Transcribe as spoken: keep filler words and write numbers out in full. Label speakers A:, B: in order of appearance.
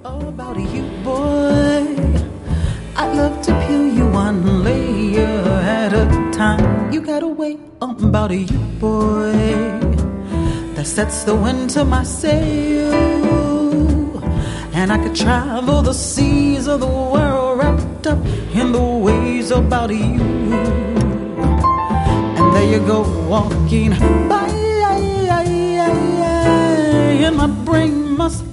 A: About you, boy, I'd love to peel you one layer at a time. You got a way about you, boy, that sets the wind to my sail. And I could travel the seas of the world wrapped up in the waves about you. And there you go, walking by, and my brain must